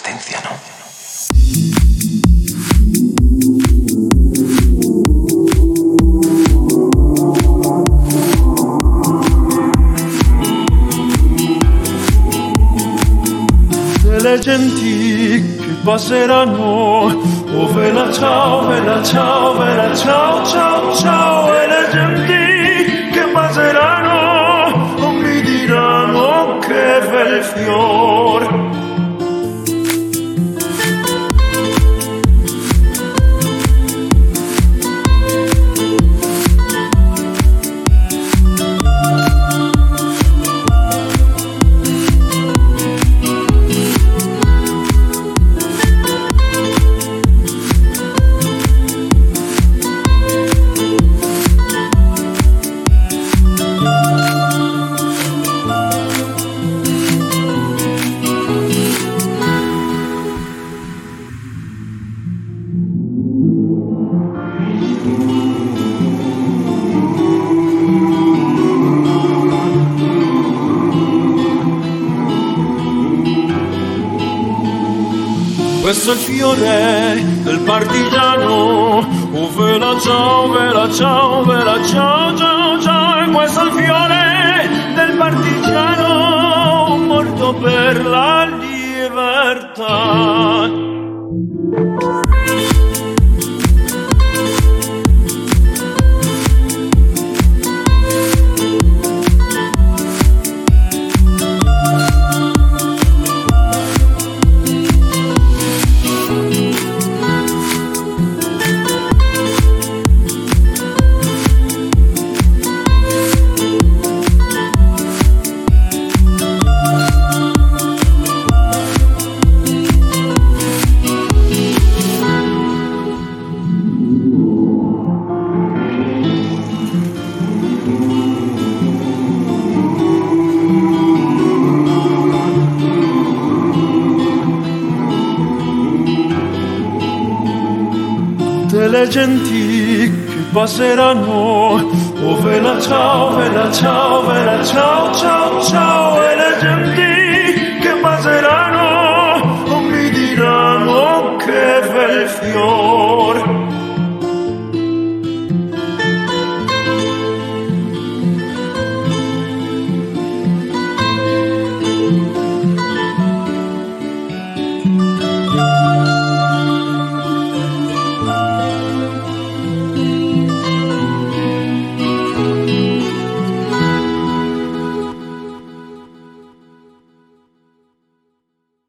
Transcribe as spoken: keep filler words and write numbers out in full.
advertencia, ¿no? Le genti che passeranno, oh vela ciao, vela ciao, vela ciao, ciao, ciao. E le genti che passeranno, oh mi diranno che bel fior. Questo è il fiore del partigiano, oh vela ciao, vela ciao, vela ciao, ciao, ciao. E questo è il fiore del partigiano, morto per la libertà. Le genti che passeranno, oh vela ciao, vela ciao, vela ciao, ciao, ciao. E le genti che passeranno, oh mi diranno che bel fiore.